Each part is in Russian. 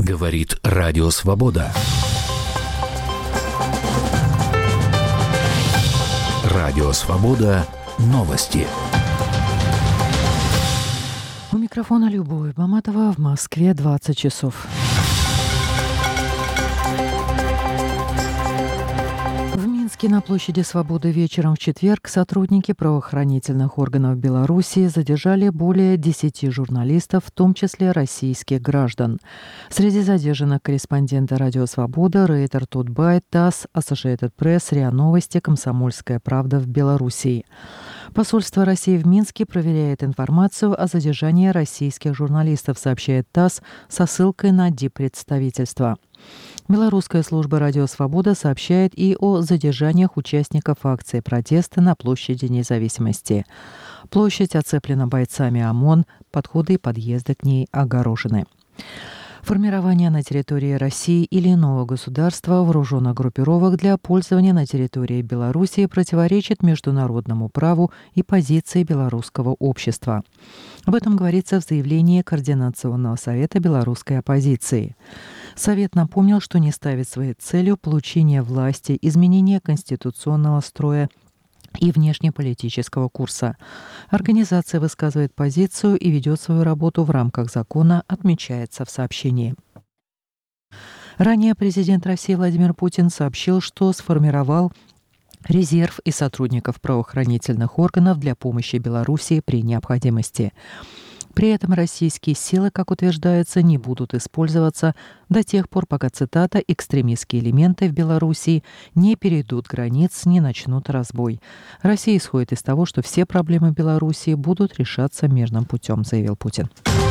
Говорит Радио Свобода. Радио Свобода. Новости. У микрофона Любовь Маматова. В Москве 20 часов. На площади Свободы вечером в четверг сотрудники правоохранительных органов Беларуси задержали более 10 журналистов, в том числе российских граждан. Среди задержанных корреспонденты Радио Свобода, Рейтер Тутбайт, ТАСС, Associated Press, РИА Новости, Комсомольская правда в Беларуси. Посольство России в Минске проверяет информацию о задержании российских журналистов, сообщает ТАСС со ссылкой на диппредставительство. Белорусская служба «Радио Свобода» сообщает и о задержаниях участников акции протеста на площади Независимости. Площадь оцеплена бойцами ОМОН, подходы и подъезды к ней огорожены. Формирование на территории России или иного государства вооруженных группировок для пользования на территории Беларуси противоречит международному праву и позиции белорусского общества. Об этом говорится в заявлении Координационного совета белорусской оппозиции. Совет напомнил, что не ставит своей целью получение власти, изменение конституционного строя и внешнеполитического курса. Организация высказывает позицию и ведет свою работу в рамках закона, отмечается в сообщении. Ранее президент России Владимир Путин сообщил, что сформировал резерв из сотрудников правоохранительных органов для помощи Белоруссии при необходимости. При этом российские силы, как утверждается, не будут использоваться до тех пор, пока, цитата, «экстремистские элементы в Белоруссии не перейдут границ, не начнут разбой». Россия исходит из того, что все проблемы Белоруссии будут решаться мирным путем, заявил Путин.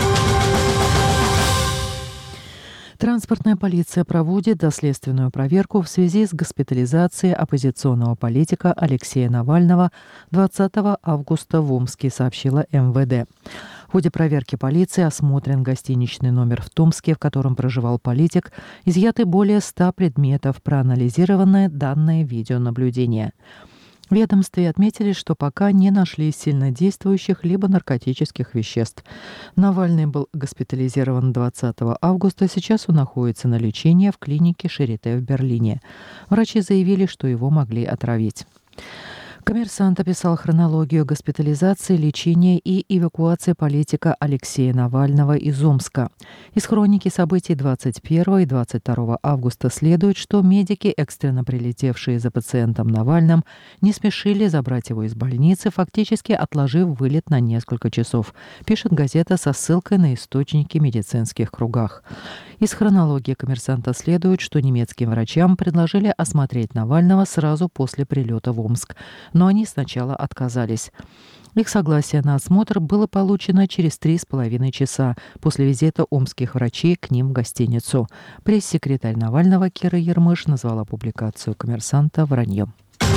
Транспортная полиция проводит доследственную проверку в связи с госпитализацией оппозиционного политика Алексея Навального 20 августа в Омске, сообщила МВД. В ходе проверки полиции осмотрен гостиничный номер в Томске, в котором проживал политик, изъяты более 100 предметов, проанализированы данные видеонаблюдения. В ведомстве отметили, что пока не нашли сильнодействующих либо наркотических веществ. Навальный был госпитализирован 20 августа, сейчас он находится на лечении в клинике Шарите в Берлине. Врачи заявили, что его могли отравить. «Коммерсант» описал хронологию госпитализации, лечения и эвакуации политика Алексея Навального из Омска. Из хроники событий 21 и 22 августа следует, что медики, экстренно прилетевшие за пациентом Навальным, не спешили забрать его из больницы, фактически отложив вылет на несколько часов, пишет газета со ссылкой на источники в медицинских кругах. Из хронологии «Коммерсанта» следует, что немецким врачам предложили осмотреть Навального сразу после прилета в Омск, но они сначала отказались. Их согласие на осмотр было получено через 3,5 часа после визита омских врачей к ним в гостиницу. Пресс-секретарь Навального Кира Ермыш назвала публикацию «Коммерсанта» враньем.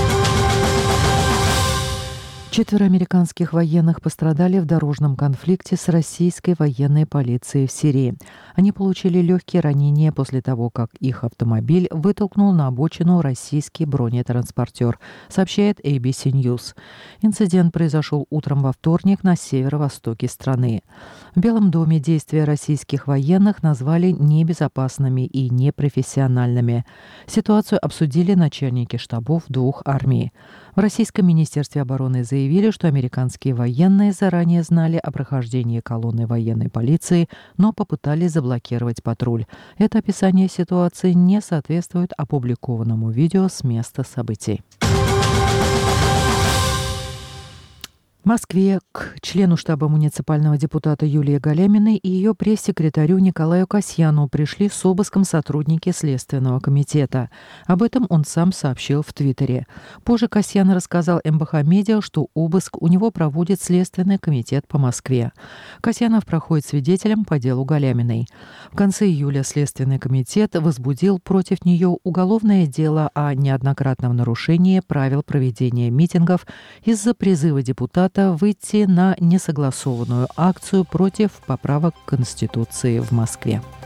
4 американских военных пострадали в дорожном конфликте с российской военной полицией в Сирии. Они получили легкие ранения после того, как их автомобиль вытолкнул на обочину российский бронетранспортер, сообщает ABC News. Инцидент произошел утром во вторник на северо-востоке страны. В Белом доме действия российских военных назвали небезопасными и непрофессиональными. Ситуацию обсудили начальники штабов 2 армий. В Российском министерстве обороны заявили, что американские военные заранее знали о прохождении колонны военной полиции, но попытались заблокировать патруль. Это описание ситуации не соответствует опубликованному видео с места событий. В Москве к члену штаба муниципального депутата Юлии Галяминой и ее пресс-секретарю Николаю Касьяну пришли с обыском сотрудники Следственного комитета. Об этом он сам сообщил в Твиттере. Позже Касьян рассказал МБХ Медиа, что обыск у него проводит Следственный комитет по Москве. Касьянов проходит свидетелем по делу Галяминой. В конце июля Следственный комитет возбудил против нее уголовное дело о неоднократном нарушении правил проведения митингов из-за призыва депутата выйти на несогласованную акцию против поправок к Конституции в Москве.